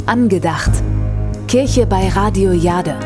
Angedacht. Kirche bei Radio Jade.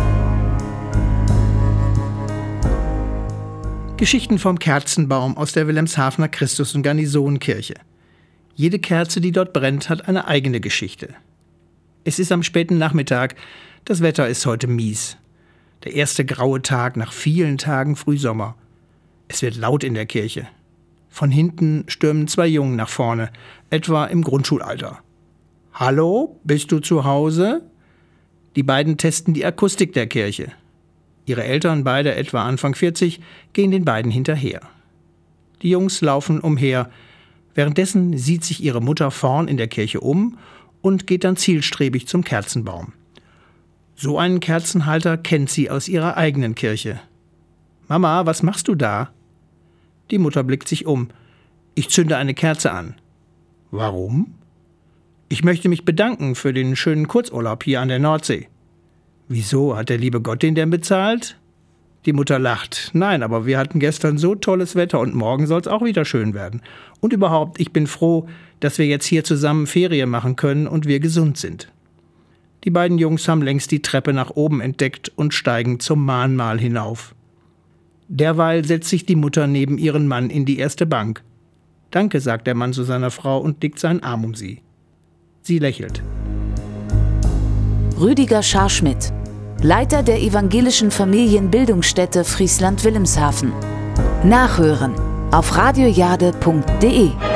Geschichten vom Kerzenbaum aus der Wilhelmshavener Christus- und Garnisonkirche. Jede Kerze, die dort brennt, hat eine eigene Geschichte. Es ist am späten Nachmittag. Das Wetter ist heute mies. Der erste graue Tag nach vielen Tagen Frühsommer. Es wird laut in der Kirche. Von hinten stürmen 2 Jungen nach vorne, etwa im Grundschulalter. »Hallo, bist du zu Hause?« Die beiden testen die Akustik der Kirche. Ihre Eltern, beide etwa Anfang 40, gehen den beiden hinterher. Die Jungs laufen umher. Währenddessen sieht sich ihre Mutter vorn in der Kirche um und geht dann zielstrebig zum Kerzenbaum. So einen Kerzenhalter kennt sie aus ihrer eigenen Kirche. »Mama, was machst du da?« Die Mutter blickt sich um. »Ich zünde eine Kerze an.« »Warum?« »Ich möchte mich bedanken für den schönen Kurzurlaub hier an der Nordsee.« »Wieso, hat der liebe Gott den denn bezahlt?« Die Mutter lacht. »Nein, aber wir hatten gestern so tolles Wetter und morgen soll es auch wieder schön werden. Und überhaupt, ich bin froh, dass wir jetzt hier zusammen Ferien machen können und wir gesund sind.« Die beiden Jungs haben längst die Treppe nach oben entdeckt und steigen zum Mahnmal hinauf. Derweil setzt sich die Mutter neben ihren Mann in die erste Bank. »Danke«, sagt der Mann zu seiner Frau und legt seinen Arm um sie. Sie lächelt. Rüdiger Scharschmidt, Leiter der evangelischen Familienbildungsstätte Friesland-Wilhelmshaven. Nachhören auf radiojade.de.